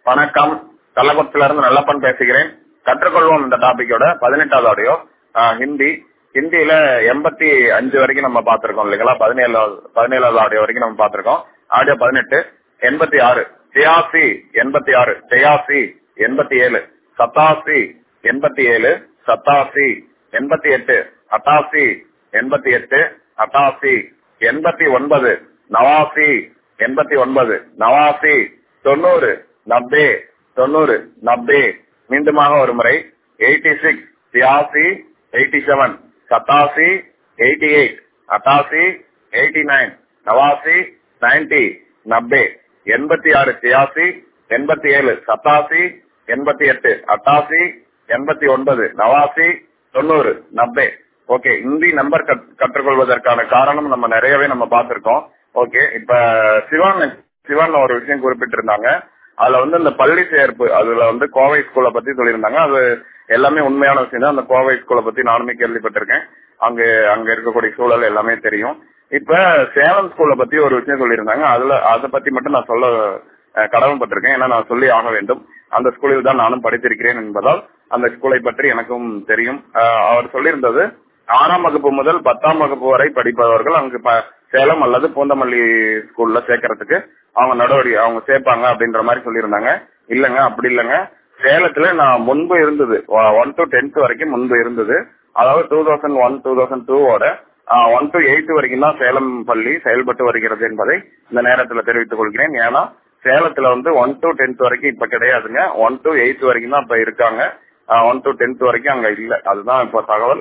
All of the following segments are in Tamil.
வணக்கம். கள்ளக்குறிச்சியில இருந்து நல்லப்பன் பேசுகிறேன். கற்றுக்கொள்வோம் இந்த டாபிக்கோட 18வது ஆடியோ ஹிந்தி. ஹிந்தியில 85 வரைக்கும் நம்ம பாத்திருக்கோம் இல்லைங்களா? 17வது ஆடியோ வரைக்கும் நம்ம பாத்திருக்கோம். ஆடியோ 18 86 86 86 86 87 87 87 87 88 88 88 88 89 89 89 89 90 90 90 90. மீண்டுமாக ஒரு முறை 86 86 87 87 88 88 89 89 90 90 86 86 87 87 88 88 89 89 90 90. ஓகே, ஹிந்தி நம்பர் கற்றுக்கொள்வதற்கான காரணம் நம்ம நிறையவே நம்ம பார்த்திருக்கோம். ஓகே, இப்ப சிவான் ஒரு விஷயம் குறிப்பிட்டிருந்தாங்க. அதுல இந்த பள்ளி சேர்ப்பு, அதுல கோவை ஸ்கூலை பத்தி சொல்லியிருந்தாங்க. அது எல்லாமே உண்மையான விஷயம் தான். அந்த கோவை ஸ்கூலை பத்தி நானுமே கேள்விப்பட்டிருக்கேன். அங்க இருக்கக்கூடிய சூழல் எல்லாமே தெரியும். இப்ப சேலம் ஸ்கூலை பத்தி ஒரு விஷயம் சொல்லியிருந்தாங்க. அதை பத்தி மட்டும் நான் சொல்ல கடமைப்பட்டிருக்கேன். ஏன்னா நான் சொல்லி ஆக வேண்டும். அந்த ஸ்கூலில் தான் நானும் படித்திருக்கிறேன் என்பதால் அந்த ஸ்கூலை பற்றி எனக்கும் தெரியும். அவர் சொல்லியிருந்தது 6ஆம் வகுப்பு முதல் 10ஆம் வகுப்பு வரை படிப்பவர்கள் அங்கு சேலம் அல்லது பூந்தமல்லி ஸ்கூல்ல சேர்க்கறதுக்கு அவங்க சேர்ப்பாங்க அப்படின்ற மாதிரி சொல்லியிருந்தாங்க. இல்லங்க, அப்படி இல்லங்க. சேலத்துல நான் முன்பு இருந்தது 1 to 10th வரைக்கும் முன்பு இருந்தது. அதாவது 2001 2002 1 to 8 வரைக்கும் தான் சேலம் பள்ளி செயல்பட்டு வருகிறது என்பதை இந்த நேரத்துல தெரிவித்துக் கொள்கிறேன். ஏன்னா சேலத்துல 1 to 10th வரைக்கும் இப்ப கிடையாதுங்க. 1 to 8 வரைக்கும் தான் இப்ப இருக்காங்க. 1 to 10th வரைக்கும் அங்க இல்ல. அதுதான் இப்ப தகவல்.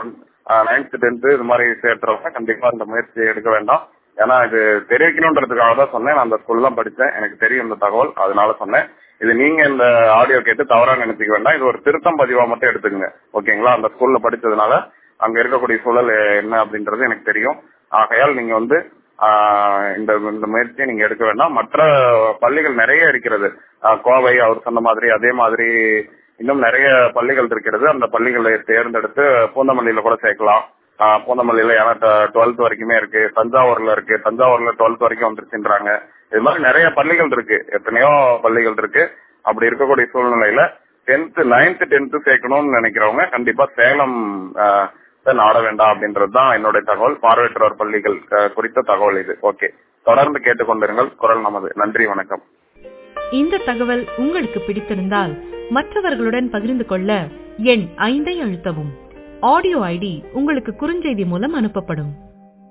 9th 10th இது மாதிரி சேர்த்துறவங்க கண்டிப்பா இந்த முயற்சி எடுக்க வேண்டாம். ஏன்னா இது தெரிவிக்கணும்ன்றதுக்காக தான் சொன்னேன். நான் அந்த ஸ்கூல்ல தான் படிச்சேன், எனக்கு தெரியும் இந்த தகவல், அதனால சொன்னேன். இது நீங்க இந்த ஆடியோ கேட்டு தவறா நினைச்சுக்க வேண்டாம். இது ஒரு திருத்தம் பதிவா மட்டும் எடுத்துக்கங்க. ஓகேங்களா? அந்த ஸ்கூல்ல படிச்சதுனால அங்க இருக்கக்கூடிய சூழல் என்ன அப்படின்றது எனக்கு தெரியும். ஆகையால் நீங்க இந்த முயற்சியை நீங்க எடுக்க வேண்டாம். மற்ற பள்ளிகள் நிறைய இருக்கிறது. கோவை அவர் சொன்ன மாதிரி, அதே மாதிரி இன்னும் நிறைய பள்ளிகள் இருக்கிறது. அந்த பள்ளிகளை தேர்ந்தெடுத்து பூந்தமல்லியில கூட சேர்க்கலாம். பூந்தமல்லியில ஏன்னா 12th வரைக்குமே இருக்கு. தஞ்சாவூர்ல இருக்கு. தஞ்சாவூர்ல 12th வரைக்கும் வந்துருச்சுன்றாங்க. இது மாதிரி நிறைய பள்ளிகள் இருக்கு, எத்தனையோ பள்ளிகள் இருக்கு. அப்படி இருக்கக்கூடிய சூழ்நிலையில 9th 10th சேர்க்கணும்னு நினைக்கிறவங்க கண்டிப்பா சேலம் நாட வேண்டாம் அப்படின்றதுதான் என்னுடைய தகவல். பார்வையற்றோர் பள்ளிகள் குறித்த தகவல் இது. ஓகே, தொடர்ந்து கேட்டுக்கொண்டிருங்கள் குரல் நமது. நன்றி, வணக்கம். இந்த தகவல் உங்களுக்கு பிடித்திருந்தால் மற்றவர்களுடன் பகிர்ந்து கொள்ள எண் 5 அழுத்தவும். ஆடியோ ஐடி உங்களுக்கு குறுஞ்செய்தி மூலம் அனுப்பப்படும்.